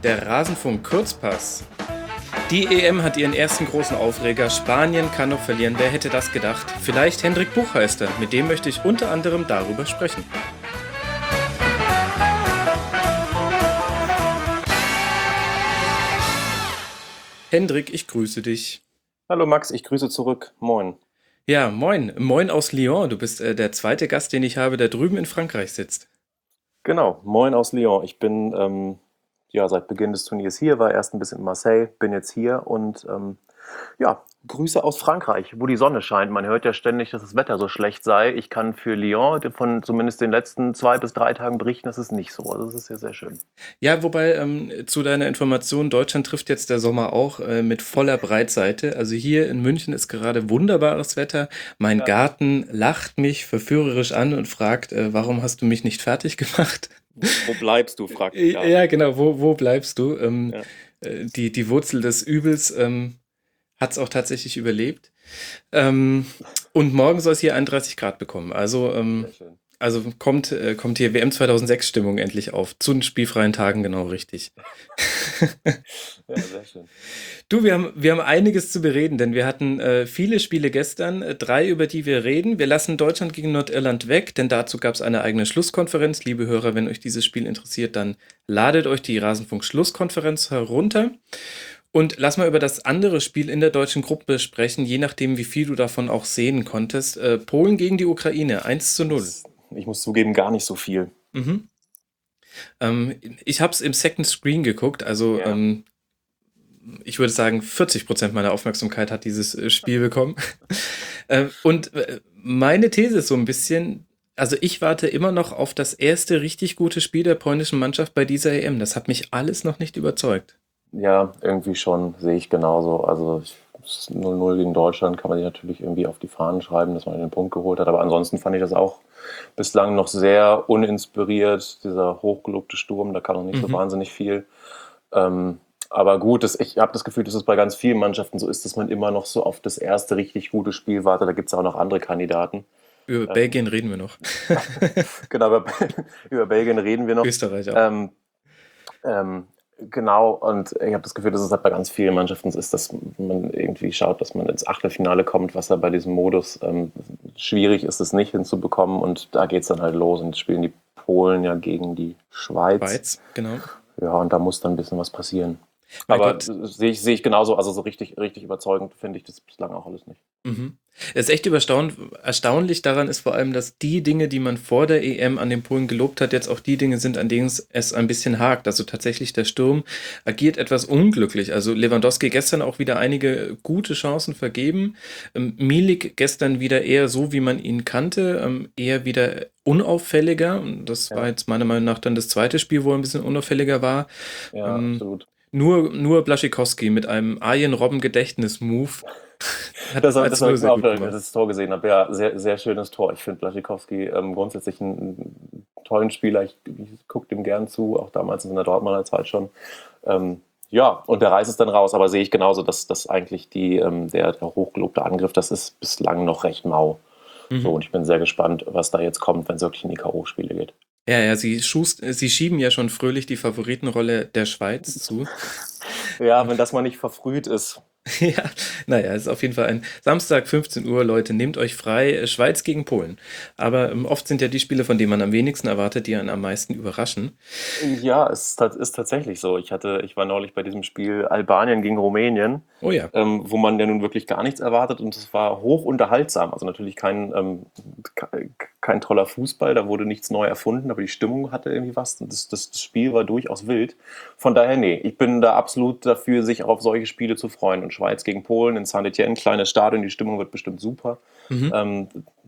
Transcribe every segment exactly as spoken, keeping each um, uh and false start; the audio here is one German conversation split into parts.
Der Rasenfunk-Kurzpass. Die E M hat ihren ersten großen Aufreger. Spanien kann noch verlieren. Wer hätte das gedacht? Vielleicht Hendrik Buchheister. Mit dem möchte ich unter anderem darüber sprechen. Hendrik, ich grüße dich. Hallo Max, ich grüße zurück. Moin. Ja, moin. Moin aus Lyon. Du bist äh, der zweite Gast, den ich habe, der drüben in Frankreich sitzt. Genau, moin aus Lyon. Ich bin ähm, ja seit Beginn des Turniers hier, war erst ein bisschen in Marseille, bin jetzt hier und ähm, ja, Grüße aus Frankreich, wo die Sonne scheint. Man hört ja ständig, dass das Wetter so schlecht sei. Ich kann für Lyon von zumindest den letzten zwei bis drei Tagen berichten, das ist nicht so. Also das ist ja sehr schön. Ja, wobei ähm, zu deiner Information, Deutschland trifft jetzt der Sommer auch äh, mit voller Breitseite. Also hier in München ist gerade wunderbares Wetter. Mein Ja. Garten lacht mich verführerisch an und fragt, äh, warum hast du mich nicht fertig gemacht? Wo bleibst du, fragt der Äh, Ja, Garten. genau, wo, wo bleibst du? Ähm, Ja, äh, die, die Wurzel des Übels ähm, hat es auch tatsächlich überlebt. Ähm, und morgen soll es hier einunddreißig Grad bekommen. Also, ähm, sehr schön. also kommt, äh, kommt hier W M zweitausendsechs Stimmung endlich auf. Zu den spielfreien Tagen genau richtig. Ja, sehr schön. Du, wir haben, wir haben einiges zu bereden, denn wir hatten äh, viele Spiele gestern, äh, drei, über die wir reden. Wir lassen Deutschland gegen Nordirland weg, denn dazu gab es eine eigene Schlusskonferenz. Liebe Hörer, wenn euch dieses Spiel interessiert, dann ladet euch die Rasenfunk-Schlusskonferenz herunter. Und lass mal über das andere Spiel in der deutschen Gruppe sprechen, je nachdem, wie viel du davon auch sehen konntest. Äh, Polen gegen die Ukraine, eins zu null. Das, ich muss zugeben, gar nicht so viel. Mhm. Ähm, ich habe es im Second Screen geguckt, also Ja. ähm, ich würde sagen, vierzig Prozent meiner Aufmerksamkeit hat dieses äh, Spiel bekommen. äh, und äh, meine These ist so ein bisschen, also ich warte immer noch auf das erste richtig gute Spiel der polnischen Mannschaft bei dieser E M. Das hat mich alles noch nicht überzeugt. Ja, irgendwie schon, sehe ich genauso. Also ich, null null gegen Deutschland kann man sich natürlich irgendwie auf die Fahnen schreiben, dass man den Punkt geholt hat. Aber ansonsten fand ich das auch bislang noch sehr uninspiriert. Dieser hochgelobte Sturm, da kam noch nicht so Mhm. wahnsinnig viel. Ähm, aber gut, das, ich habe das Gefühl, dass es bei ganz vielen Mannschaften so ist, dass man immer noch so auf das erste richtig gute Spiel wartet. Da gibt es auch noch andere Kandidaten. Über Ähm, Belgien reden wir noch. genau, über, über Belgien reden wir noch. Österreich auch. Ähm, ähm, genau, und ich habe das Gefühl, dass es halt bei ganz vielen Mannschaften so ist, dass man irgendwie schaut, dass man ins Achtelfinale kommt, was da bei diesem Modus ähm, schwierig ist, es nicht hinzubekommen. Und da geht es dann halt los und spielen die Polen ja gegen die Schweiz. Schweiz, genau. Ja, und da muss dann ein bisschen was passieren. Mein Aber Gott, äh, sehe ich, sehe ich genauso, also so richtig, richtig überzeugend finde ich das bislang auch alles nicht. mhm. Es ist echt überstaun erstaunlich daran ist vor allem, dass die Dinge, die man vor der E M an den Polen gelobt hat, jetzt auch die Dinge sind, an denen es ein bisschen hakt. Also tatsächlich der Sturm agiert etwas unglücklich. Also Lewandowski gestern auch wieder einige gute Chancen vergeben. Ähm, Milik gestern wieder eher so, wie man ihn kannte, ähm, eher wieder unauffälliger. Und das war Ja, jetzt meiner Meinung nach dann das zweite Spiel, wo er ein bisschen unauffälliger war. ja, Ähm, absolut. nur, nur Blaschikowski mit einem Arjen Robben Gedächtnis-Move hat Das das habe das eins hab null ich sehr auch, gut als ich gemacht. das Tor gesehen habe. Ja, sehr, sehr schönes Tor. Ich finde Blaszczykowski ähm, grundsätzlich einen tollen Spieler. Ich, ich gucke dem gern zu, auch damals in der Dortmunder Zeit schon. Ähm, ja, und der reißt es dann raus. Aber sehe ich genauso, dass das eigentlich die, ähm, der, der hochgelobte Angriff, das ist bislang noch recht mau. So, Mhm. und ich bin sehr gespannt, was da jetzt kommt, wenn es wirklich in die K O-Spiele geht. Ja, ja, sie, schust, sie schieben ja schon fröhlich die Favoritenrolle der Schweiz zu. Ja, wenn das mal nicht verfrüht ist. Ja, naja, es ist auf jeden Fall ein Samstag, fünfzehn Uhr, Leute, nehmt euch frei, äh, Schweiz gegen Polen. Aber ähm, oft sind ja die Spiele, von denen man am wenigsten erwartet, die einen am meisten überraschen. Ja, es ist, tat- ist tatsächlich so. Ich hatte, ich war neulich bei diesem Spiel Albanien gegen Rumänien, Oh ja. ähm, wo man ja nun wirklich gar nichts erwartet und es war hoch unterhaltsam. Also natürlich kein, ähm, ke- kein toller Fußball, da wurde nichts neu erfunden, aber die Stimmung hatte irgendwie was. Und Das, das, das Spiel war durchaus wild. Von daher, nee, ich bin da absolut dafür, sich auch auf solche Spiele zu freuen. Und Schweiz gegen Polen in Saint-Étienne, kleines Stadion, die Stimmung wird bestimmt super. Mhm. Ähm,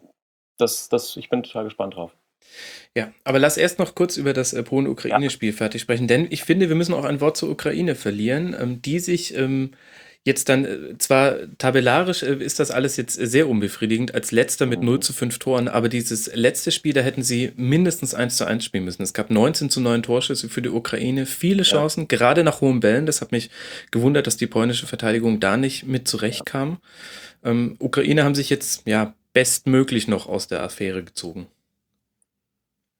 das, das, ich bin total gespannt drauf. Ja, aber lass erst noch kurz über das äh, Ja, Polen-Ukraine-Spiel fertig sprechen, denn ich finde, wir müssen auch ein Wort zur Ukraine verlieren, ähm, die sich ähm, jetzt dann, äh, zwar tabellarisch äh, ist das alles jetzt äh, sehr unbefriedigend, als letzter mit null mhm. zu fünf Toren, aber dieses letzte Spiel, da hätten sie mindestens eins zu eins spielen müssen. Es gab neunzehn zu neun Torschüsse für die Ukraine, viele Ja, Chancen, gerade nach hohen Bällen. Das hat mich gewundert, dass die polnische Verteidigung da nicht mit ja. zurechtkam. Ähm, Ukraine haben sich jetzt ja bestmöglich noch aus der Affäre gezogen.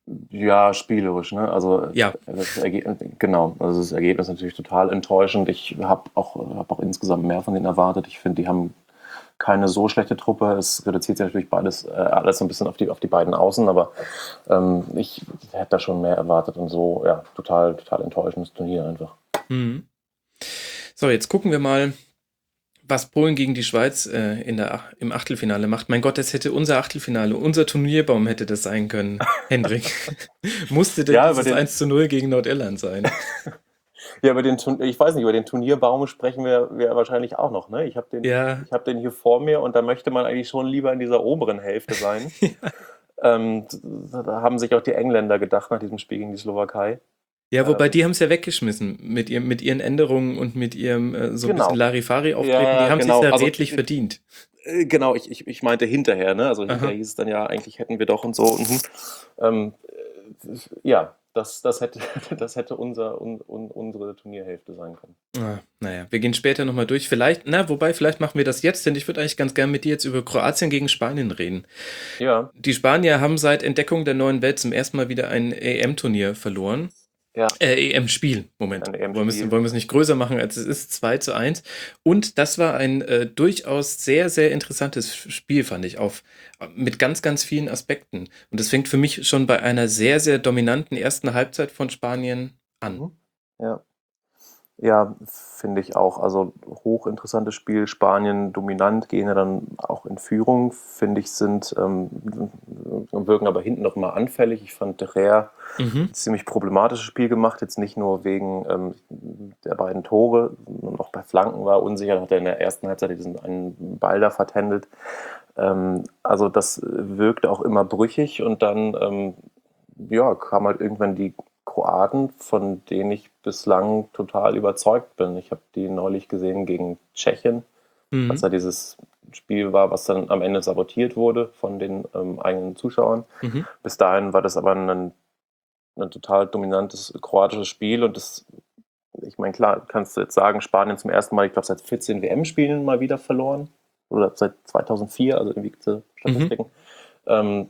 Ja, spielerisch, ne? Also Ja. das Ergebnis, genau, also das Ergebnis ist natürlich total enttäuschend. Ich habe auch, hab auch insgesamt mehr von denen erwartet. Ich finde, die haben keine so schlechte Truppe. Es reduziert sich natürlich beides, äh, alles so ein bisschen auf die, auf die beiden Außen, aber ähm, ich hätte da schon mehr erwartet und so, ja, total, total enttäuschendes Turnier einfach. Mhm. So, jetzt gucken wir mal, was Polen gegen die Schweiz äh, in der, Ach- im Achtelfinale macht. Mein Gott, das hätte unser Achtelfinale, unser Turnierbaum hätte das sein können. Hendrik, musste denn Ja, über dieses den, eins zu null gegen Nordirland sein? ja, über den, Turn- ich weiß nicht, über den Turnierbaum sprechen wir, wir wahrscheinlich auch noch, ne? Ich habe den, Ja, ich habe den hier vor mir und da möchte man eigentlich schon lieber in dieser oberen Hälfte sein. Ähm, da haben sich auch die Engländer gedacht nach diesem Spiel gegen die Slowakei. ja, wobei Ähm, die haben es ja weggeschmissen mit, ihrem, mit ihren Änderungen und mit ihrem äh, so ein bisschen genau. Larifari-Auftreten. Die Ja, haben sich genau. ja Also, redlich verdient. äh, genau, ich, ich, ich meinte hinterher, ne? Also Aha. hinterher hieß es dann ja, eigentlich hätten wir doch und so. Mhm. Ähm, äh, ja, das, das hätte, das hätte unser, un, un, unsere Turnierhälfte sein können. Ah, naja, wir gehen später nochmal durch. Vielleicht, na, wobei, vielleicht machen wir das jetzt, denn ich würde eigentlich ganz gern mit dir jetzt über Kroatien gegen Spanien reden. Ja, Die Spanier haben seit Entdeckung der neuen Welt zum ersten Mal wieder ein E M-Turnier verloren. ja, Äh, E M-Spiel, Moment. ein Wollen wir es E M-Spiel. wollen wir es nicht größer machen, als es ist, zwei zu eins. Und das war ein äh, durchaus sehr, sehr interessantes Spiel, fand ich, auf, mit ganz, ganz vielen Aspekten. Und das fängt für mich schon bei einer sehr, sehr dominanten ersten Halbzeit von Spanien an. Mhm. Ja. Ja, finde ich auch. Also hochinteressantes Spiel. Spanien dominant, gehen ja dann auch in Führung, finde ich, sind ähm, wirken aber hinten noch immer anfällig. Ich fand De Gea Mhm. ein ziemlich problematisches Spiel gemacht, jetzt nicht nur wegen ähm, der beiden Tore, sondern auch bei Flanken war er unsicher, hat er in der ersten Halbzeit diesen einen Ball da vertändelt. Ähm, also das wirkte auch immer brüchig und dann ähm, ja, kam halt irgendwann die Kroaten, von denen ich bislang total überzeugt bin. Ich habe die neulich gesehen gegen Tschechien, was Mhm. ja dieses Spiel war, was dann am Ende sabotiert wurde von den ähm, eigenen Zuschauern. Mhm. Bis dahin war das aber ein, ein total dominantes kroatisches Spiel und das, ich meine, klar, kannst du jetzt sagen, Spanien zum ersten Mal, ich glaube, seit vierzehn W M-Spielen mal wieder verloren oder seit zweitausendvier, also irgendwie diese Mhm. Statistiken. Ähm,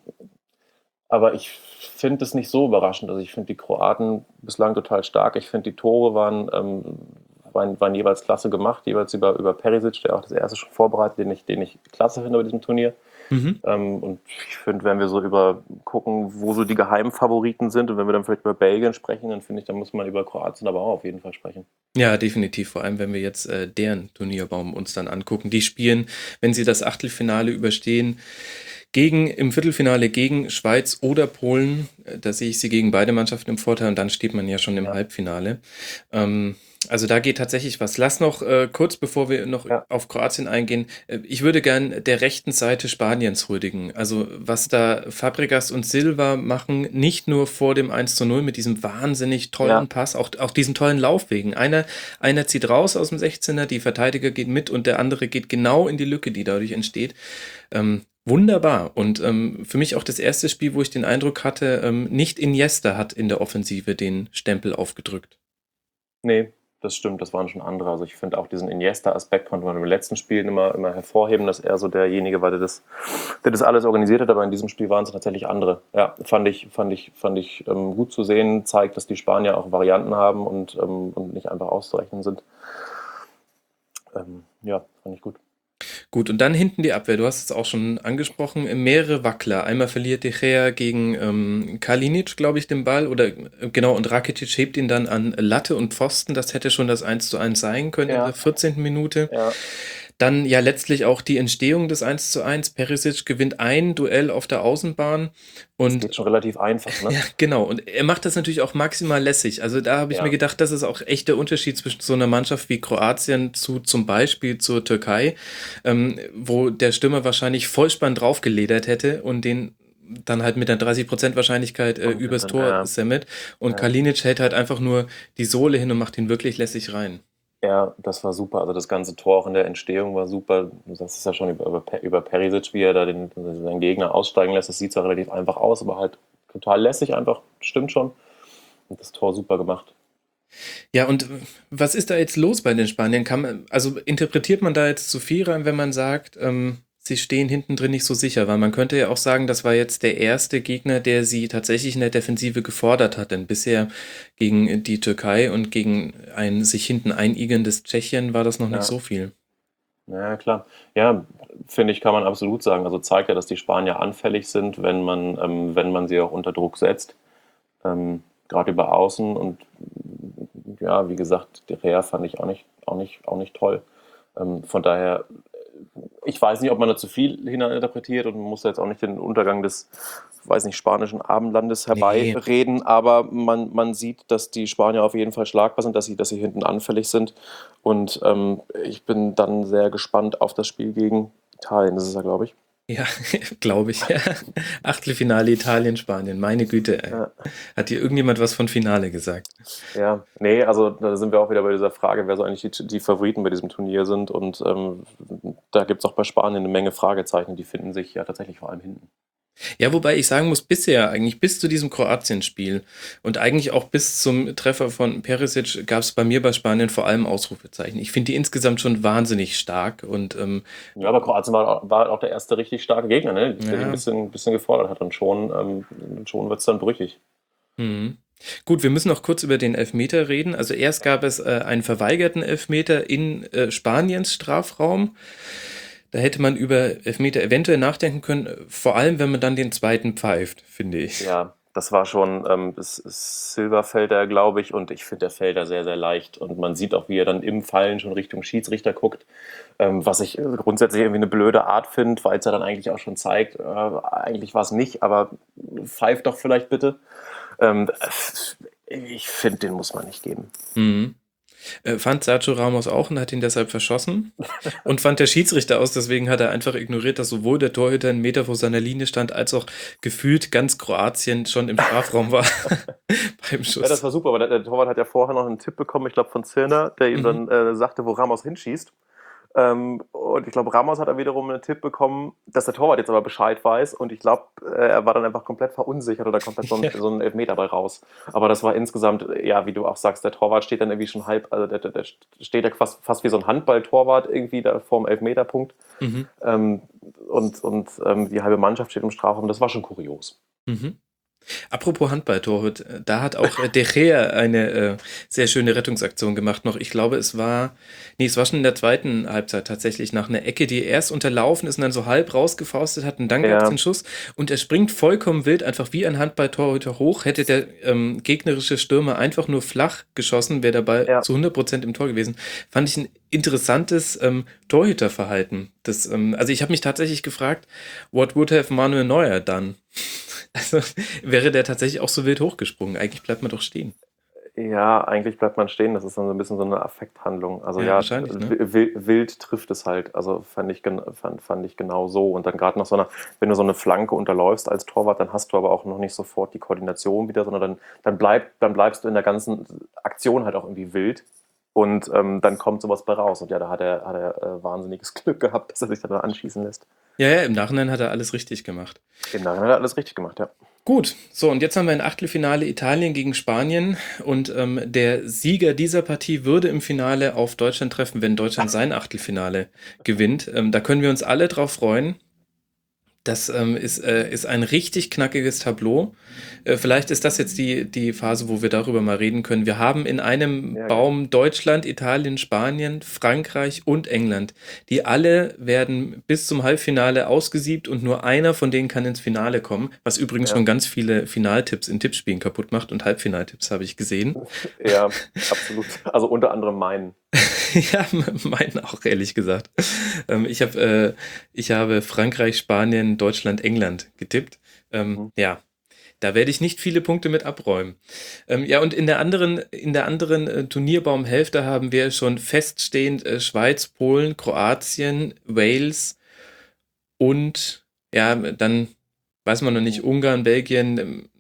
aber ich finde es nicht so überraschend. Also ich finde die Kroaten bislang total stark. Ich finde die Tore waren, ähm, waren, waren jeweils klasse gemacht, jeweils über, über Perisic, der auch das erste schon vorbereitet, den ich, den ich klasse finde bei diesem Turnier. Mhm. Ähm, und ich finde, wenn wir so über gucken, wo so die Geheimfavoriten sind und wenn wir dann vielleicht über Belgien sprechen, dann finde ich, dann muss man über Kroatien aber auch auf jeden Fall sprechen. Ja, definitiv. Vor allem, wenn wir jetzt äh, deren Turnierbaum uns dann angucken. Die spielen, wenn sie das Achtelfinale überstehen, gegen im Viertelfinale gegen Schweiz oder Polen. Äh, Da sehe ich sie gegen beide Mannschaften im Vorteil und dann steht man ja schon im Ja, Halbfinale. Ähm, also da geht tatsächlich was. Lass noch äh, kurz, bevor wir noch ja, auf Kroatien eingehen, äh, ich würde gern der rechten Seite Spaniens huldigen. Also was da Fabregas und Silva machen, nicht nur vor dem eins zu null mit diesem wahnsinnig tollen ja, Pass, auch, auch diesen tollen Laufwegen. Einer, einer zieht raus aus dem sechzehner, die Verteidiger geht mit und der andere geht genau in die Lücke, die dadurch entsteht. Ähm, wunderbar. Und ähm, für mich auch das erste Spiel, wo ich den Eindruck hatte, ähm, nicht Iniesta hat in der Offensive den Stempel aufgedrückt. nee, das stimmt, das waren schon andere. Also ich finde auch diesen Iniesta-Aspekt konnte man im letzten Spiel immer, immer hervorheben, dass er so derjenige war, der das, der das alles organisiert hat, aber in diesem Spiel waren es tatsächlich andere. Ja, fand ich, fand ich, fand ich ähm, gut zu sehen, zeigt, dass die Spanier auch Varianten haben und, ähm, und nicht einfach auszurechnen sind. Ähm, ja, fand ich gut. Gut, und dann hinten die Abwehr. Du hast es auch schon angesprochen. Mehrere Wackler. Einmal verliert De Gea gegen ähm, Kalinic, glaube ich, den Ball. Oder äh, genau, und Rakitic hebt ihn dann an Latte und Pfosten. Das hätte schon das eins zu eins sein können in der Ja, vierzehnten Minute. ja, Dann ja letztlich auch die Entstehung des eins zu eins. Perisic gewinnt ein Duell auf der Außenbahn das und geht schon relativ einfach, ne? ja, genau. Und er macht das natürlich auch maximal lässig. Also da habe ich mir Ja, gedacht, das ist auch echt der Unterschied zwischen so einer Mannschaft wie Kroatien zu zum Beispiel zur Türkei, ähm, wo der Stürmer wahrscheinlich Vollspann draufgeledert hätte und den dann halt mit einer dreißig Prozent Wahrscheinlichkeit äh, und übers dann, Tor äh, semmelt. Und ja. Kalinic hält halt einfach nur die Sohle hin und macht ihn wirklich lässig rein. Ja, das war super. Also das ganze Tor auch in der Entstehung war super. Du sagst es ja schon über, über, Pe- über Perisic, wie er da den, seinen Gegner aussteigen lässt. Das sieht zwar relativ einfach aus, aber halt total lässig einfach. Stimmt schon. Und das Tor super gemacht. Ja, und was ist da jetzt los bei den Spaniern? Kann man, also interpretiert man da jetzt zu viel rein, wenn man sagt, ähm, sie stehen hinten drin nicht so sicher, weil man könnte ja auch sagen, das war jetzt der erste Gegner, der sie tatsächlich in der Defensive gefordert hat, denn bisher gegen die Türkei und gegen ein sich hinten einigelndes Tschechien war das noch nicht Ja, so viel. ja, klar. Ja, finde ich, kann man absolut sagen. Also zeigt ja, dass die Spanier anfällig sind, wenn man, ähm, wenn man sie auch unter Druck setzt. Ähm, Gerade über Außen und ja, wie gesagt, De Gea fand ich auch nicht, auch nicht, auch nicht toll. Ähm, von daher, ich weiß nicht, ob man da zu viel hineininterpretiert und man muss da jetzt auch nicht den Untergang des, weiß nicht, spanischen Abendlandes Nee. herbeireden, aber man, man sieht, dass die Spanier auf jeden Fall schlagbar sind, dass sie, dass sie hinten anfällig sind. Und ähm, ich bin dann sehr gespannt auf das Spiel gegen Italien, das ist ja, glaube ich. Ja, glaube ich. Ja. Achtelfinale Italien, Spanien. Meine Güte, ey. Ja, Hat hier irgendjemand was von Finale gesagt? ja, nee, also da sind wir auch wieder bei dieser Frage, wer so eigentlich die, die Favoriten bei diesem Turnier sind. Und ähm, da gibt es auch bei Spanien eine Menge Fragezeichen, die finden sich ja tatsächlich vor allem hinten. Ja, wobei ich sagen muss, bisher eigentlich bis zu diesem Kroatien-Spiel und eigentlich auch bis zum Treffer von Perisic gab es bei mir bei Spanien vor allem Ausrufezeichen. Ich finde die insgesamt schon wahnsinnig stark und ähm, Ja, aber Kroatien war, war auch der erste richtig starke Gegner, ne? Der die ein ja, bisschen, bisschen gefordert hat. Und schon, ähm, schon wird es dann brüchig. mhm. Gut, wir müssen noch kurz über den Elfmeter reden. Also erst gab es äh, einen verweigerten Elfmeter in äh, Spaniens Strafraum. Da hätte man über Elfmeter eventuell nachdenken können, äh, vor allem wenn man dann den zweiten pfeift, finde ich. Ja, das war schon, ähm, das ist Silberfelder, glaube ich. Und ich finde, der fällt da sehr, sehr leicht. Und man sieht auch, wie er dann im Fallen schon Richtung Schiedsrichter guckt. Ähm, was ich äh, grundsätzlich irgendwie eine blöde Art finde, weil es ja dann eigentlich auch schon zeigt, äh, eigentlich war es nicht, aber pfeift doch vielleicht bitte. Ähm, ich finde, den muss man nicht geben. Mhm. Äh, fand Sergio Ramos auch und hat ihn deshalb verschossen. Und fand der Schiedsrichter aus, deswegen hat er einfach ignoriert, dass sowohl der Torhüter einen Meter vor seiner Linie stand, als auch gefühlt ganz Kroatien schon im Strafraum war beim Ja, das Schuss. war super, aber der, der Torwart hat ja vorher noch einen Tipp bekommen, ich glaube von Zirner, der ihm Mhm. dann äh, sagte, wo Ramos hinschießt. Ähm, und ich glaube, Ramos hat dann wiederum einen Tipp bekommen, dass der Torwart jetzt aber Bescheid weiß. Und ich glaube, äh, er war dann einfach komplett verunsichert oder komplett so ein, Ja. so ein Elfmeter bei raus. Aber das war insgesamt, ja, wie du auch sagst, der Torwart steht dann irgendwie schon halb, also der, der, der steht ja fast, fast wie so ein Handball-Torwart irgendwie da vorm Elfmeterpunkt. Mhm. Ähm, und und ähm, die halbe Mannschaft steht im Strafraum. Das war schon kurios. Mhm. Apropos Handballtorhüt, äh, da hat auch äh, De Gea eine äh, sehr schöne Rettungsaktion gemacht noch. Ich glaube, es war, nee, es war schon in der zweiten Halbzeit tatsächlich nach einer Ecke, die erst unterlaufen ist und dann so halb rausgefaustet hat und dann gab es den Ja, Schuss und er springt vollkommen wild, einfach wie ein Handballtorhüter hoch. Hätte der ähm, gegnerische Stürmer einfach nur flach geschossen, wäre der Ball ja. zu hundert Prozent im Tor gewesen. Fand ich ein interessantes ähm, Torhüterverhalten. Das, ähm, also ich habe mich tatsächlich gefragt, what would have Manuel Neuer done? Also wäre der tatsächlich auch so wild hochgesprungen. Eigentlich bleibt man doch stehen. Ja, eigentlich bleibt man stehen. Das ist dann so ein bisschen so eine Affekthandlung. Also Ja, ja, wahrscheinlich, ne? wi- wild trifft es halt. Also fand ich, gen- fand, fand ich genau so. Und dann gerade noch so eine, wenn du so eine Flanke unterläufst als Torwart, dann hast du aber auch noch nicht sofort die Koordination wieder, sondern dann, dann, bleib, dann bleibst du in der ganzen Aktion halt auch irgendwie wild. Und ähm, dann kommt sowas bei raus. Und ja, da hat er, hat er äh, wahnsinniges Glück gehabt, dass er sich dann anschießen lässt. Ja, ja, im Nachhinein hat er alles richtig gemacht. Im Nachhinein hat er alles richtig gemacht, ja. Gut, so und jetzt haben wir ein Achtelfinale Italien gegen Spanien und ähm, der Sieger dieser Partie würde im Finale auf Deutschland treffen, wenn Deutschland sein Achtelfinale gewinnt. Ähm, da können wir uns alle drauf freuen. Das ähm, ist, äh, ist ein richtig knackiges Tableau. Äh, vielleicht ist das jetzt die, die Phase, wo wir darüber mal reden können. Wir haben in einem Ja, gerne. Baum Deutschland, Italien, Spanien, Frankreich und England. Die alle werden bis zum Halbfinale ausgesiebt und nur einer von denen kann ins Finale kommen, was übrigens schon Ja, ganz viele Finaltipps in Tippspielen kaputt macht und Halbfinaltipps habe ich gesehen. ja, absolut. Also unter anderem meinen. Ja, meinen auch, ehrlich gesagt. Ähm, ich, hab, äh, ich habe Frankreich, Spanien, Deutschland, England getippt. Ähm, Mhm. ja, da werde ich nicht viele Punkte mit abräumen. Ähm, ja, und in der anderen, in der anderen äh, Turnierbaumhälfte haben wir schon feststehend äh, Schweiz, Polen, Kroatien, Wales und ja, dann weiß man noch nicht, Ungarn, Belgien. ähm,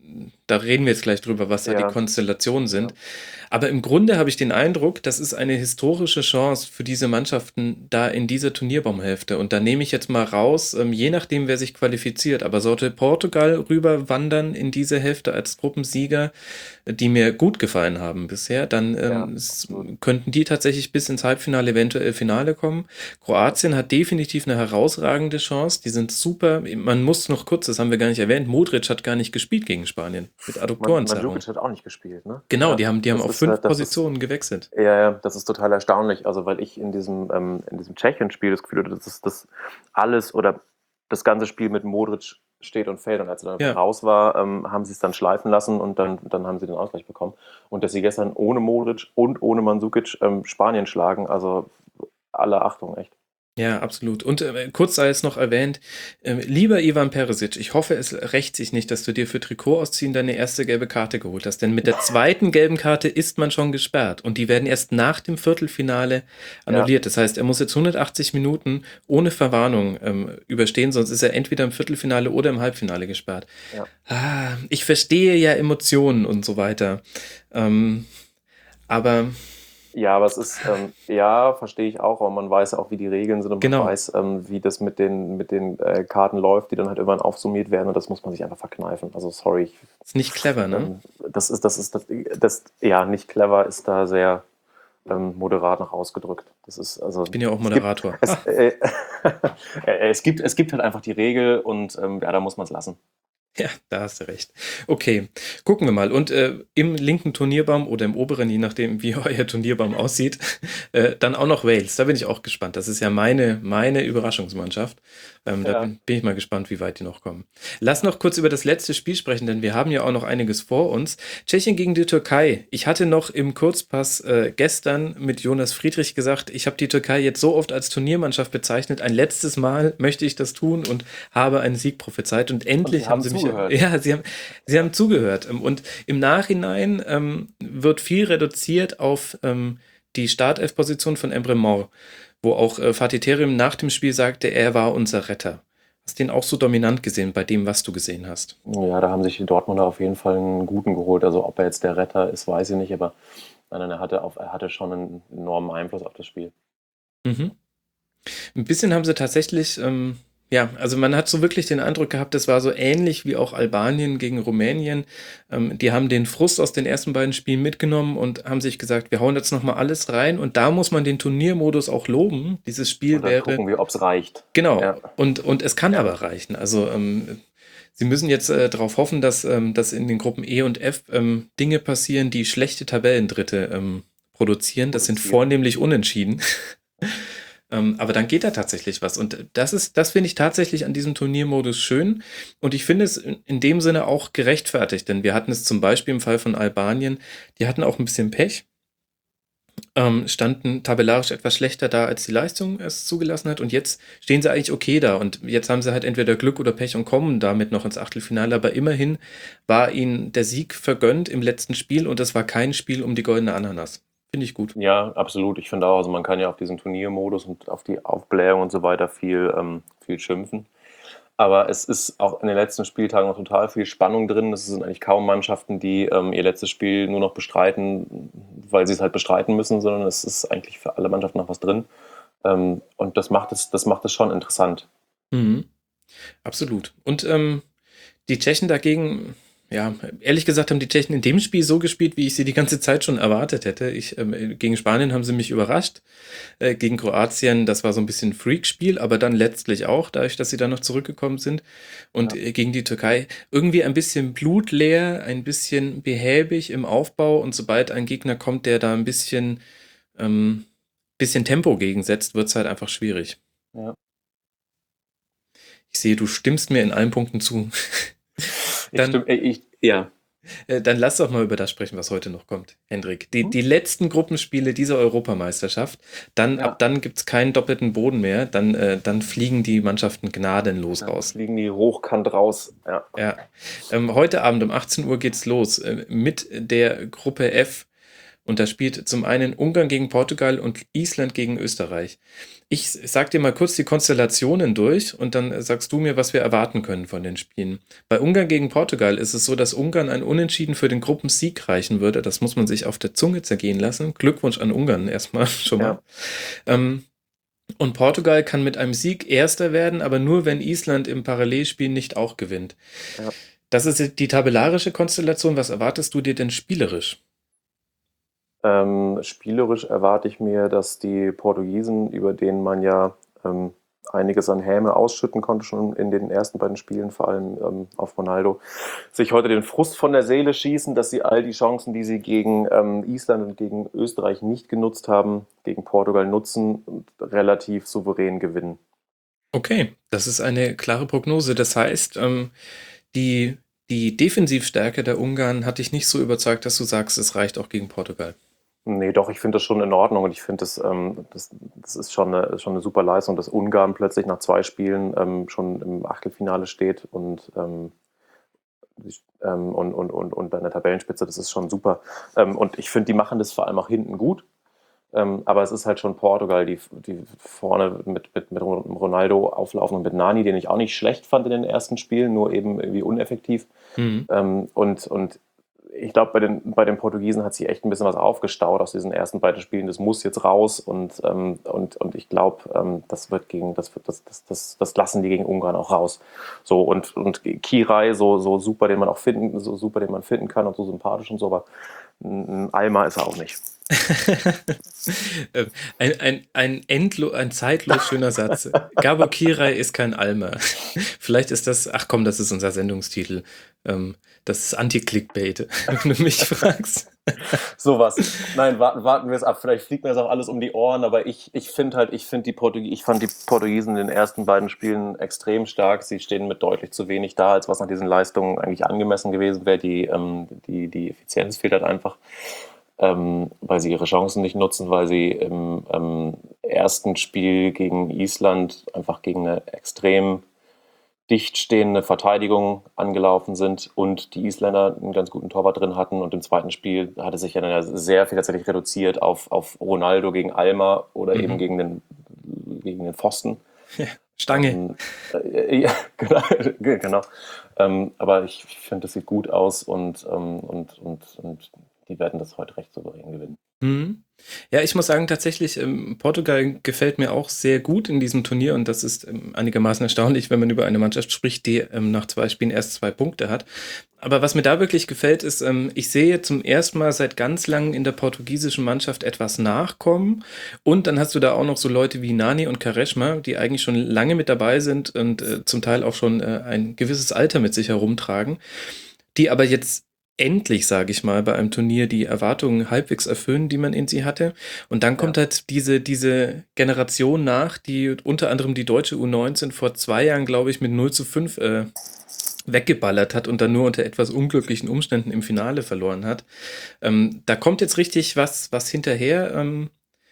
da reden wir jetzt gleich drüber, was da die Ja, Konstellationen ja, sind. Aber im Grunde habe ich den Eindruck, das ist eine historische Chance für diese Mannschaften da in dieser Turnierbaumhälfte. Und da nehme ich jetzt mal raus, ähm, je nachdem, wer sich qualifiziert. Aber sollte Portugal rüberwandern in diese Hälfte als Gruppensieger, die mir gut gefallen haben bisher, dann ja, ähm, s- absolut. könnten die tatsächlich bis ins Halbfinale, eventuell Finale kommen. Kroatien hat definitiv eine herausragende Chance. Die sind super. Man muss noch kurz, das haben wir gar nicht erwähnt, Modric hat gar nicht gespielt gegen Spanien mit Man, Adduktorenzerrung. Mandzukic hat auch nicht gespielt, ne? Genau, Ja, die haben, die haben das auf ist, äh, fünf das ist, Positionen gewechselt. ja, ja, das ist total erstaunlich. Also, weil ich in diesem, ähm, in diesem Tschechien-Spiel das Gefühl hatte, dass das, das alles oder das ganze Spiel mit Modric steht und fällt. Und als er dann Ja, raus war, ähm, haben sie es dann schleifen lassen und dann, dann haben sie den Ausgleich bekommen. Und dass sie gestern ohne Modric und ohne Mandzukic ähm, Spanien schlagen, also alle Achtung, echt. ja, absolut. Und äh, kurz sei es noch erwähnt, äh, lieber Ivan Perisic, ich hoffe, es rächt sich nicht, dass du dir für Trikot ausziehen deine erste gelbe Karte geholt hast. Denn mit der zweiten gelben Karte ist man schon gesperrt. Und die werden erst nach dem Viertelfinale Ja, annulliert. Das heißt, er muss jetzt hundertachtzig Minuten ohne Verwarnung ähm, überstehen, sonst ist er entweder im Viertelfinale oder im Halbfinale gesperrt. ja. Ah, ich verstehe ja Emotionen und so weiter. Ähm, aber Ja, aber es ist, ähm, ja, verstehe ich auch, aber man weiß auch, wie die Regeln sind und man genau, weiß, ähm, wie das mit den, mit den äh, Karten läuft, die dann halt irgendwann aufsummiert werden und das muss man sich einfach verkneifen. Also sorry, ich, ist nicht clever, ne? ähm, das ist, das ist, das, das, ja, nicht clever ist da sehr ähm, moderat noch ausgedrückt. Das ist, Ich also, bin ja auch es gibt, Moderator. es, äh, äh, es gibt, es gibt halt einfach die Regel und ähm, ja, da muss man es lassen. Ja, da hast du recht. Okay, gucken wir mal. Und äh, im linken Turnierbaum oder im oberen, je nachdem, wie euer Turnierbaum aussieht, äh, dann auch noch Wales. Da bin ich auch gespannt. Das ist ja meine, meine Überraschungsmannschaft. Ähm, da Ja. bin, bin ich mal gespannt, wie weit die noch kommen. Lass noch kurz über das letzte Spiel sprechen, denn wir haben ja auch noch einiges vor uns. Tschechien gegen die Türkei. Ich hatte noch im Kurzpass äh, gestern mit Jonas Friedrich gesagt, ich habe die Türkei jetzt so oft als Turniermannschaft bezeichnet. Ein letztes Mal möchte ich das tun und habe einen Sieg prophezeit. Und Und sie endlich haben haben sie mich, zugehört. ja, sie haben, sie haben zugehört. Und im Nachhinein ähm, wird viel reduziert auf ähm, die Startelf-Position von Emre Mor, wo auch äh, Fatih Terim nach dem Spiel sagte, er war unser Retter. Hast den auch so dominant gesehen bei dem, was du gesehen hast? Ja, da haben sich die Dortmunder auf jeden Fall einen guten geholt. Also ob er jetzt der Retter ist, weiß ich nicht, aber nein, nein, er hatte, auf, er hatte schon einen enormen Einfluss auf das Spiel. Mhm. Ein bisschen haben sie tatsächlich, ähm, ja, also man hat so wirklich den Eindruck gehabt, das war so ähnlich wie auch Albanien gegen Rumänien. Ähm, die haben den Frust aus den ersten beiden Spielen mitgenommen und haben sich gesagt, wir hauen jetzt nochmal alles rein. Und da muss man den Turniermodus auch loben. Dieses Spiel Und dann wäre, gucken wir, ob es reicht. genau, Ja, und, und es kann ja, aber reichen. Also ähm, sie müssen jetzt äh, darauf hoffen, dass, ähm, dass in den Gruppen E und F ähm, Dinge passieren, die schlechte Tabellendritte ähm, produzieren. Das sind produzieren. vornehmlich Unentschieden. Ähm, aber dann geht da tatsächlich was. Und das ist, das finde ich tatsächlich an diesem Turniermodus schön. Und ich finde es in, in dem Sinne auch gerechtfertigt, denn wir hatten es zum Beispiel im Fall von Albanien, die hatten auch ein bisschen Pech, ähm, standen tabellarisch etwas schlechter da, als die Leistung es zugelassen hat. Und jetzt stehen sie eigentlich okay da. Und jetzt haben sie halt entweder Glück oder Pech und kommen damit noch ins Achtelfinale. Aber immerhin war ihnen der Sieg vergönnt im letzten Spiel und es war kein Spiel um die goldene Ananas. Finde ich gut. Ja, absolut. Ich finde auch, also man kann ja auf diesen Turniermodus und auf die Aufblähung und so weiter viel, ähm, viel schimpfen. Aber es ist auch in den letzten Spieltagen noch total viel Spannung drin. Es sind eigentlich kaum Mannschaften, die ähm, ihr letztes Spiel nur noch bestreiten, weil sie es halt bestreiten müssen, sondern es ist eigentlich für alle Mannschaften noch was drin. Ähm, und das macht es, das macht es schon interessant. Mhm. Absolut. Und ähm, die Tschechen dagegen, ja, ehrlich gesagt haben die Tschechen in dem Spiel so gespielt, wie ich sie die ganze Zeit schon erwartet hätte. Ich, ähm, gegen Spanien haben sie mich überrascht. Äh, gegen Kroatien, das war so ein bisschen Freak-Spiel, aber dann letztlich auch, dadurch, dass sie dann noch zurückgekommen sind. Und Ja. äh, gegen die Türkei irgendwie ein bisschen blutleer, ein bisschen behäbig im Aufbau. Und sobald ein Gegner kommt, der da ein bisschen, ähm, bisschen Tempo gegensetzt, wird es halt einfach schwierig. Ja. Ich sehe, du stimmst mir in allen Punkten zu. Ich Dann stimme, äh, ich, ja. Äh, Dann lass doch mal über das sprechen, was heute noch kommt, Hendrik. Die, die letzten Gruppenspiele dieser Europameisterschaft, dann ab Ja. dann gibt es keinen doppelten Boden mehr, dann, äh, dann fliegen die Mannschaften gnadenlos Dann raus. fliegen die hochkant raus. Ja. Ja. Ähm, heute Abend um achtzehn Uhr geht's los äh, mit der Gruppe F, Und da spielt zum einen Ungarn gegen Portugal und Island gegen Österreich. Ich sag dir mal kurz die Konstellationen durch und dann sagst du mir, was wir erwarten können von den Spielen. Bei Ungarn gegen Portugal ist es so, dass Ungarn ein Unentschieden für den Gruppensieg reichen würde. Das muss man sich auf der Zunge zergehen lassen. Glückwunsch an Ungarn erstmal schon mal. Ja. Ähm, und Portugal kann mit einem Sieg Erster werden, aber nur, wenn Island im Parallelspiel nicht auch gewinnt. Ja. Das ist die tabellarische Konstellation. Was erwartest du dir denn spielerisch? Ähm, spielerisch erwarte ich mir, dass die Portugiesen, über denen man ja ähm, einiges an Häme ausschütten konnte, schon in den ersten beiden Spielen, vor allem ähm, auf Ronaldo, sich heute den Frust von der Seele schießen, dass sie all die Chancen, die sie gegen ähm, Island und gegen Österreich nicht genutzt haben, gegen Portugal nutzen und relativ souverän gewinnen. Okay, das ist eine klare Prognose. Das heißt, ähm, die, die Defensivstärke der Ungarn hat dich nicht so überzeugt, dass du sagst, es reicht auch gegen Portugal. Nee, doch, ich finde das schon in Ordnung und ich finde, das, ähm, das, das ist schon eine, schon eine super Leistung, dass Ungarn plötzlich nach zwei Spielen ähm, schon im Achtelfinale steht und, ähm, ähm, und, und, und, und bei der Tabellenspitze, das ist schon super. Ähm, und ich finde, die machen das vor allem auch hinten gut. Ähm, aber es ist halt schon Portugal, die, die vorne mit, mit, mit Ronaldo auflaufen und mit Nani, den ich auch nicht schlecht fand in den ersten Spielen, nur eben irgendwie uneffektiv. Mhm. Ähm, und, und ich glaube, bei den, bei den Portugiesen hat sich echt ein bisschen was aufgestaut aus diesen ersten beiden Spielen. Das muss jetzt raus und, ähm, und, und ich glaube, ähm, das wird gegen, das, wird, das, das, das, das lassen die gegen Ungarn auch raus. So, und, und Kirai, so, so super, den man auch finden, so super, den man finden kann und so sympathisch und so, aber ein Alma ist er auch nicht. ein, ein, ein, endlo, ein zeitlos schöner Satz. Gabor Kirai ist kein Alma. Vielleicht ist das, ach komm, das ist unser Sendungstitel. Ähm, das ist Anti-Clickbait, wenn du mich fragst. Sowas. Nein, warten, warten wir es ab. Vielleicht fliegt mir das auch alles um die Ohren, aber ich, ich finde halt, ich finde die Portugiesen, ich fand die Portugiesen in den ersten beiden Spielen extrem stark. Sie stehen mit deutlich zu wenig da, als was nach diesen Leistungen eigentlich angemessen gewesen wäre. Die, ähm, die, die Effizienz fehlt halt einfach. Ähm, weil sie ihre Chancen nicht nutzen, weil sie im ähm, ersten Spiel gegen Island einfach gegen eine extrem dicht stehende Verteidigung angelaufen sind und die Isländer einen ganz guten Torwart drin hatten und im zweiten Spiel hatte sich ja dann sehr viel tatsächlich reduziert auf, auf Ronaldo gegen Alma oder mhm. eben gegen den, gegen den Pfosten. Ja, Stange. Ähm, äh, ja, genau. genau. Ähm, aber ich finde, das sieht gut aus und, ähm, und, und, und die werden das heute recht souverän gewinnen. Mhm. Ja, ich muss sagen, tatsächlich, ähm, Portugal gefällt mir auch sehr gut in diesem Turnier und das ist ähm, einigermaßen erstaunlich, wenn man über eine Mannschaft spricht, die ähm, nach zwei Spielen erst zwei Punkte hat. Aber was mir da wirklich gefällt, ist, ähm, ich sehe zum ersten Mal seit ganz langem in der portugiesischen Mannschaft etwas nachkommen und dann hast du da auch noch so Leute wie Nani und Quaresma, die eigentlich schon lange mit dabei sind und äh, zum Teil auch schon äh, ein gewisses Alter mit sich herumtragen, die aber jetzt endlich, sage ich mal, bei einem Turnier die Erwartungen halbwegs erfüllen, die man in sie hatte. Und dann kommt ja. halt diese, diese Generation nach, die unter anderem die deutsche U neunzehn vor zwei Jahren, glaube ich, mit null zu fünf äh, weggeballert hat und dann nur unter etwas unglücklichen Umständen im Finale verloren hat. Ähm, da kommt jetzt richtig was, was hinterher. Ähm,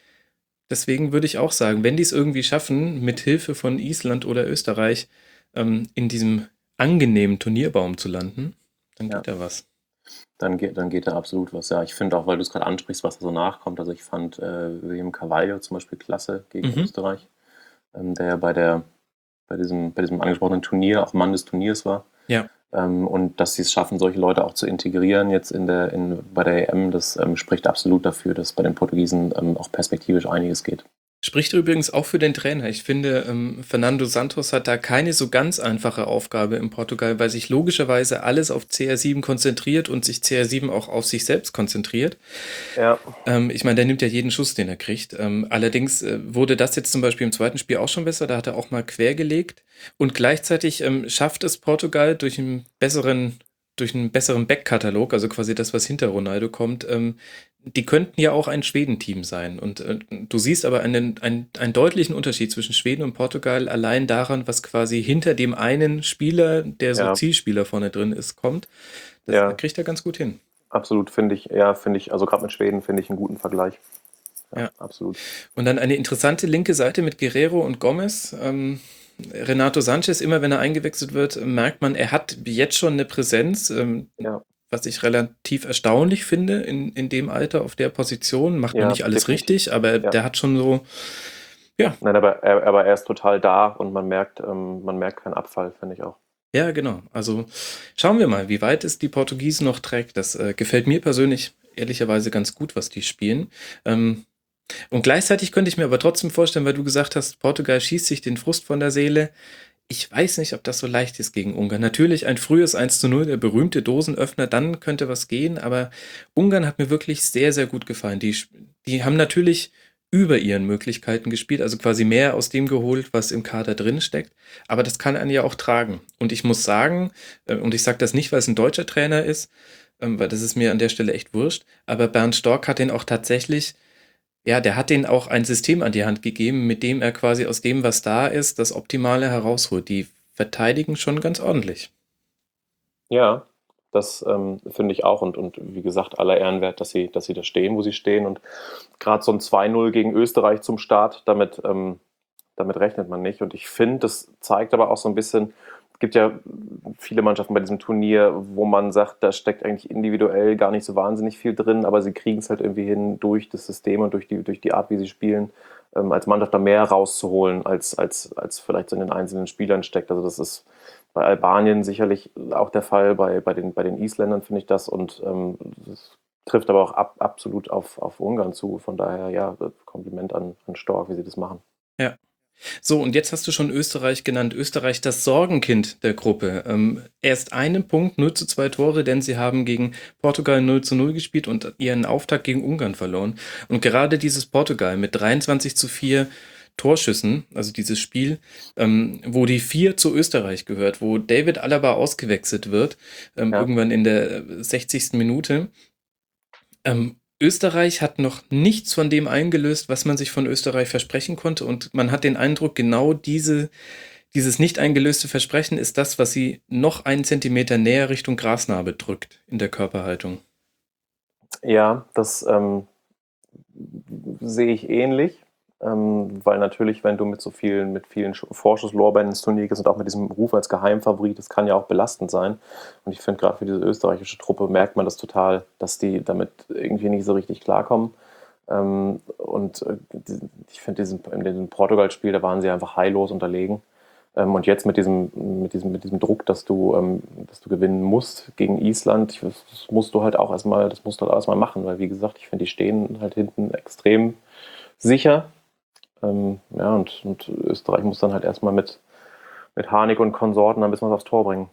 deswegen würde ich auch sagen, wenn die es irgendwie schaffen, mit Hilfe von Island oder Österreich ähm, in diesem angenehmen Turnierbaum zu landen, dann geht ja. da was. Dann geht, dann geht da absolut was. Ja, ich finde auch, weil du es gerade ansprichst, was da so nachkommt. Also ich fand äh, William Carvalho zum Beispiel klasse gegen mhm. Österreich, ähm, der ja bei der bei diesem, bei diesem angesprochenen Turnier auch Mann des Turniers war. Ja. Ähm, und dass sie es schaffen, solche Leute auch zu integrieren jetzt in der, in, bei der E M, das ähm, spricht absolut dafür, dass bei den Portugiesen ähm, auch perspektivisch einiges geht. Spricht übrigens auch für den Trainer. Ich finde, ähm, Fernando Santos hat da keine so ganz einfache Aufgabe in Portugal, weil sich logischerweise alles auf C R sieben konzentriert und sich C R sieben auch auf sich selbst konzentriert. Ja. Ähm, ich meine, der nimmt ja jeden Schuss, den er kriegt. Ähm, allerdings äh, wurde das jetzt zum Beispiel im zweiten Spiel auch schon besser. Da hat er auch mal quergelegt. Und gleichzeitig ähm, schafft es Portugal durch einen besseren durch einen besseren Backkatalog, also quasi das, was hinter Ronaldo kommt, ähm, die könnten ja auch ein Schweden-Team sein. Und äh, du siehst aber einen, einen, einen deutlichen Unterschied zwischen Schweden und Portugal allein daran, was quasi hinter dem einen Spieler, der so ja. Zielspieler vorne drin ist, kommt. Das ja. kriegt er ganz gut hin. Absolut, finde ich, ja, finde ich, also gerade mit Schweden finde ich einen guten Vergleich. Ja, ja, absolut. Und dann eine interessante linke Seite mit Guerrero und Gomez. Ähm, Renato Sanchez, immer wenn er eingewechselt wird, merkt man, er hat jetzt schon eine Präsenz. Ähm, ja. was ich relativ erstaunlich finde in, in dem Alter, auf der Position. Macht noch Ja, nicht alles definitiv. richtig, aber Ja. der hat schon so, ja, Nein, aber er, aber er ist total da und man merkt, ähm, man merkt keinen Abfall, finde ich auch. ja, genau. Also schauen wir mal, wie weit es die Portugiesen noch trägt. Das äh, gefällt mir persönlich ehrlicherweise ganz gut, was die spielen. Ähm, und gleichzeitig könnte ich mir aber trotzdem vorstellen, weil du gesagt hast, Portugal schießt sich den Frust von der Seele. Ich weiß nicht, ob das so leicht ist gegen Ungarn. Natürlich ein frühes eins zu null, der berühmte Dosenöffner, dann könnte was gehen, aber Ungarn hat mir wirklich sehr, sehr gut gefallen. Die, die haben natürlich über ihren Möglichkeiten gespielt, also quasi mehr aus dem geholt, was im Kader drin steckt, aber das kann einen ja auch tragen. Und ich muss sagen, äh, und ich sage das nicht, weil es ein deutscher Trainer ist, ähm, weil das ist mir an der Stelle echt wurscht, aber Bernd Storck hat den auch tatsächlich, ja, der hat denen auch ein System an die Hand gegeben, mit dem er quasi aus dem, was da ist, das Optimale herausholt. Die verteidigen schon ganz ordentlich. Ja, das ähm, finde ich auch und, und wie gesagt, aller Ehren wert, dass sie, dass sie da stehen, wo sie stehen und gerade so ein zwei null gegen Österreich zum Start, damit, ähm, damit rechnet man nicht und ich finde, das zeigt aber auch so ein bisschen, es gibt ja viele Mannschaften bei diesem Turnier, wo man sagt, da steckt eigentlich individuell gar nicht so wahnsinnig viel drin, aber sie kriegen es halt irgendwie hin, durch das System und durch die, durch die Art, wie sie spielen, ähm, als Mannschaft da mehr rauszuholen, als, als, als vielleicht so in den einzelnen Spielern steckt. Also das ist bei Albanien sicherlich auch der Fall, bei, bei, den, bei den Isländern finde ich das und ähm, das trifft aber auch ab, absolut auf, auf Ungarn zu. Von daher, ja, Kompliment an, an Storck, wie sie das machen. Ja. So, und jetzt hast du schon Österreich genannt. Österreich, das Sorgenkind der Gruppe. Ähm, erst einen Punkt, null zu zwei Tore, denn sie haben gegen Portugal null zu null gespielt und ihren Auftakt gegen Ungarn verloren. Und gerade dieses Portugal mit dreiundzwanzig zu vier Torschüssen, also dieses Spiel, ähm, wo die vier zu Österreich gehört, wo David Alaba ausgewechselt wird, ähm, Ja. irgendwann in der sechzigsten Minute. Ähm, Österreich hat noch nichts von dem eingelöst, was man sich von Österreich versprechen konnte. Und man hat den Eindruck, genau diese, dieses nicht eingelöste Versprechen ist das, was sie noch einen Zentimeter näher Richtung Grasnarbe drückt in der Körperhaltung. Ja, das ähm, sehe ich ähnlich, ähm, weil natürlich, wenn du mit so vielen, mit vielen Vorschusslorbeeren ins Turnier gehst und auch mit diesem Ruf als Geheimfavorit, das kann ja auch belastend sein. Und ich finde, gerade für diese österreichische Truppe merkt man das total, dass die damit irgendwie nicht so richtig klarkommen. Ähm, und äh, ich finde, in diesem Portugal-Spiel, da waren sie einfach heillos unterlegen. Ähm, und jetzt mit diesem, mit diesem, mit diesem Druck, dass du, ähm, dass du gewinnen musst gegen Island, ich, das musst du halt auch erstmal, das musst du halt erstmal machen, weil wie gesagt, ich finde, die stehen halt hinten extrem sicher. Ähm, ja, und, und Österreich muss dann halt erstmal mit, mit Harnik und Konsorten ein bisschen was aufs Tor bringen.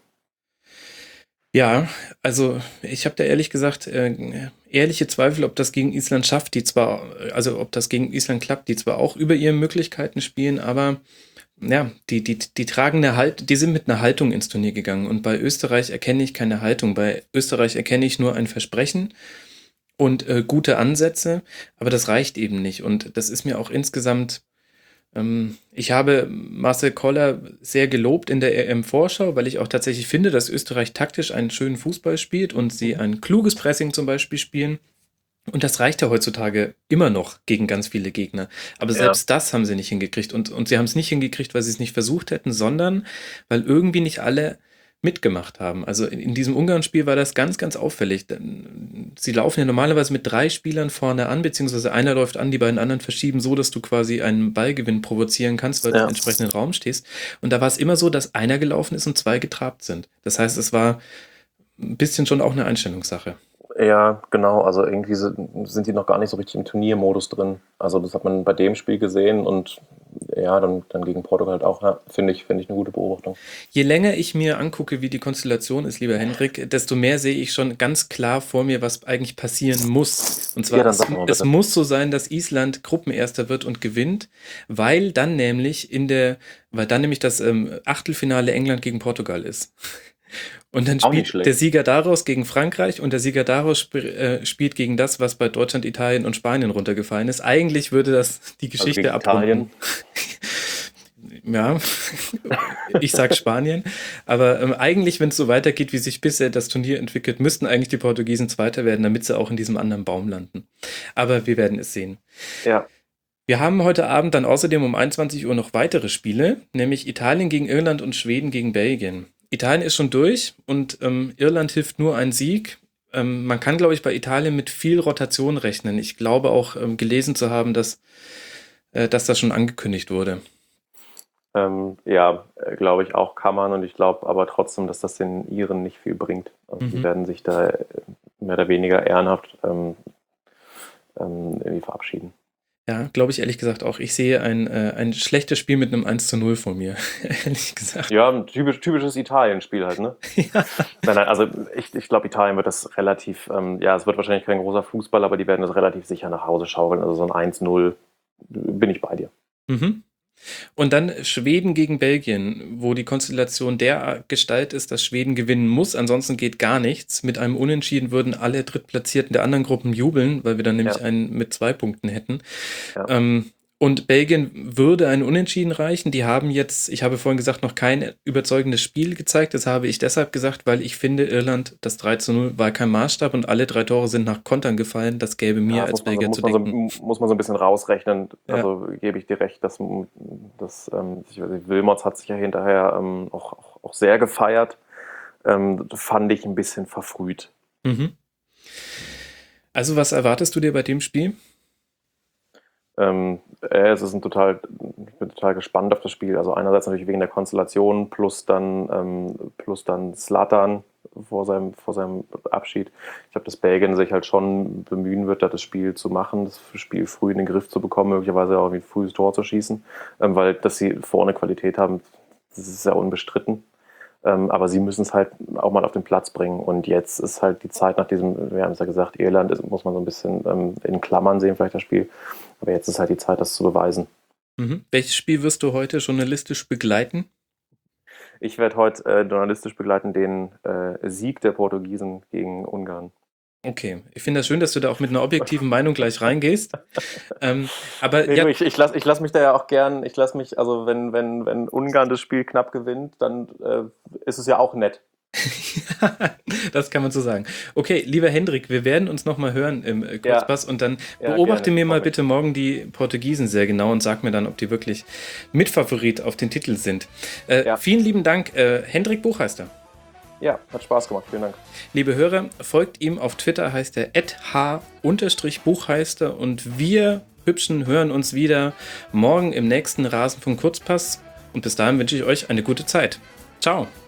Ja, also ich habe da ehrlich gesagt äh, ehrliche Zweifel, ob das gegen Island schafft, die zwar, also ob das gegen Island klappt, die zwar auch über ihre Möglichkeiten spielen, aber ja, die, die, die tragen eine Halt, die sind mit einer Haltung ins Turnier gegangen und bei Österreich erkenne ich keine Haltung. Bei Österreich erkenne ich nur ein Versprechen und äh, gute Ansätze, aber das reicht eben nicht. Und das ist mir auch insgesamt, ähm, ich habe Marcel Koller sehr gelobt in der E M-Vorschau, weil ich auch tatsächlich finde, dass Österreich taktisch einen schönen Fußball spielt und sie ein kluges Pressing zum Beispiel spielen. Und das reicht ja heutzutage immer noch gegen ganz viele Gegner. Aber Ja. selbst das haben sie nicht hingekriegt. Und, und sie haben es nicht hingekriegt, weil sie es nicht versucht hätten, sondern weil irgendwie nicht alle mitgemacht haben. Also in, in diesem Ungarn-Spiel war das ganz, ganz auffällig. Sie laufen ja normalerweise mit drei Spielern vorne an, beziehungsweise einer läuft an, die beiden anderen verschieben so, dass du quasi einen Ballgewinn provozieren kannst, weil du Ja. im entsprechenden Raum stehst. Und da war es immer so, dass einer gelaufen ist und zwei getrabt sind. Das heißt, es war ein bisschen schon auch eine Einstellungssache. Ja, genau. Also irgendwie sind, sind die noch gar nicht so richtig im Turniermodus drin. Also das hat man bei dem Spiel gesehen und ja, dann, dann gegen Portugal halt auch, ja, finde ich, finde ich eine gute Beobachtung. Je länger ich mir angucke, wie die Konstellation ist, lieber Hendrik, desto mehr sehe ich schon ganz klar vor mir, was eigentlich passieren muss. Und zwar, Ja, dann es, sag mal es bitte. muss so sein, dass Island Gruppenerster wird und gewinnt, weil dann nämlich in der, weil dann nämlich das ähm, Achtelfinale England gegen Portugal ist. Und dann Auch nicht spielt schlecht. der Sieger daraus gegen Frankreich und der Sieger daraus sp äh, spielt gegen das, was bei Deutschland, Italien und Spanien runtergefallen ist. Eigentlich würde das die Geschichte Also gegen abrunden. Ja, ich sag Spanien. Aber ähm, eigentlich, wenn es so weitergeht, wie sich bisher das Turnier entwickelt, müssten eigentlich die Portugiesen Zweiter werden, damit sie auch in diesem anderen Baum landen. Aber wir werden es sehen. Ja. Wir haben heute Abend dann außerdem um einundzwanzig Uhr noch weitere Spiele, nämlich Italien gegen Irland und Schweden gegen Belgien. Italien ist schon durch und ähm, Irland hilft nur ein Sieg. ähm, man kann, glaube ich, bei Italien mit viel Rotation rechnen. Ich glaube auch ähm, gelesen zu haben, dass, äh, dass das schon angekündigt wurde. Ähm, ja, äh, glaube ich auch kann man und ich glaube aber trotzdem, dass das den Iren nicht viel bringt. Also die Mhm. werden sich da äh, mehr oder weniger ehrenhaft ähm, ähm, irgendwie verabschieden. Ja, glaube ich ehrlich gesagt auch. Ich sehe ein, äh, ein schlechtes Spiel mit einem eins zu null vor mir, ehrlich gesagt. Ja, ein typisch, typisches Italien-Spiel halt, ne? Ja. Nein, nein, also ich, ich glaube, Italien wird das relativ, ähm, ja, es wird wahrscheinlich kein großer Fußball, aber die werden das relativ sicher nach Hause schaukeln. Also so ein eins null bin ich bei dir. Mhm. Und dann Schweden gegen Belgien, wo die Konstellation der Gestalt ist, dass Schweden gewinnen muss, ansonsten geht gar nichts. Mit einem Unentschieden würden alle Drittplatzierten der anderen Gruppen jubeln, weil wir dann nämlich Ja, einen mit zwei Punkten hätten. ja. Ähm, und Belgien würde ein Unentschieden reichen. Die haben jetzt, ich habe vorhin gesagt, noch kein überzeugendes Spiel gezeigt. Das habe ich deshalb gesagt, weil ich finde, Irland, das drei zu null war kein Maßstab und alle drei Tore sind nach Kontern gefallen. Das gäbe mir Ja, das als muss man, so- Belgier zu muss man, so, denken. muss man so ein bisschen rausrechnen. Ja. Also gebe ich dir recht, dass, dass ähm, ich weiß nicht, Wilmots hat sich ja hinterher ähm, auch, auch, auch sehr gefeiert. Ähm, fand ich ein bisschen verfrüht. Mhm. Also, was erwartest du dir bei dem Spiel? Ähm, äh, es ist ein total, ich bin total gespannt auf das Spiel. Also einerseits natürlich wegen der Konstellation plus dann ähm, plus dann Zlatan vor seinem, vor seinem Abschied. Ich glaube, dass Belgien sich halt schon bemühen wird, da das Spiel zu machen, das Spiel früh in den Griff zu bekommen, möglicherweise auch ein frühes Tor zu schießen, ähm, weil dass sie vorne Qualität haben, das ist ja unbestritten. Ähm, aber sie müssen es halt auch mal auf den Platz bringen. Und jetzt ist halt die Zeit nach diesem, wir haben es ja gesagt, Irland ist, muss man so ein bisschen ähm, in Klammern sehen, vielleicht das Spiel. Aber jetzt ist halt die Zeit, das zu beweisen. Mhm. Welches Spiel wirst du heute journalistisch begleiten? Ich werde heute äh, journalistisch begleiten den äh, Sieg der Portugiesen gegen Ungarn. Okay, ich finde das schön, dass du da auch mit einer objektiven Meinung gleich reingehst. Ähm, aber Nee, ja, du, ich, ich lasse ich lass mich da ja auch gern, ich lasse mich, also wenn, wenn, wenn Ungarn das Spiel knapp gewinnt, dann äh, ist es ja auch nett. das kann man so sagen. Okay, lieber Hendrik, wir werden uns nochmal hören im äh, Ja, Kurzpass und dann ja, beobachte gerne, mir ich mal freue mich. bitte morgen die Portugiesen sehr genau und sag mir dann, ob die wirklich Mitfavorit auf den Titel sind. Äh, Ja, vielen lieben Dank, äh, Hendrik Buchheister. ja, hat Spaß gemacht, vielen Dank. Liebe Hörer, folgt ihm auf Twitter, heißt er at h-buchheister und wir Hübschen hören uns wieder morgen im nächsten Rasenfunk Kurzpass und bis dahin wünsche ich euch eine gute Zeit. Ciao.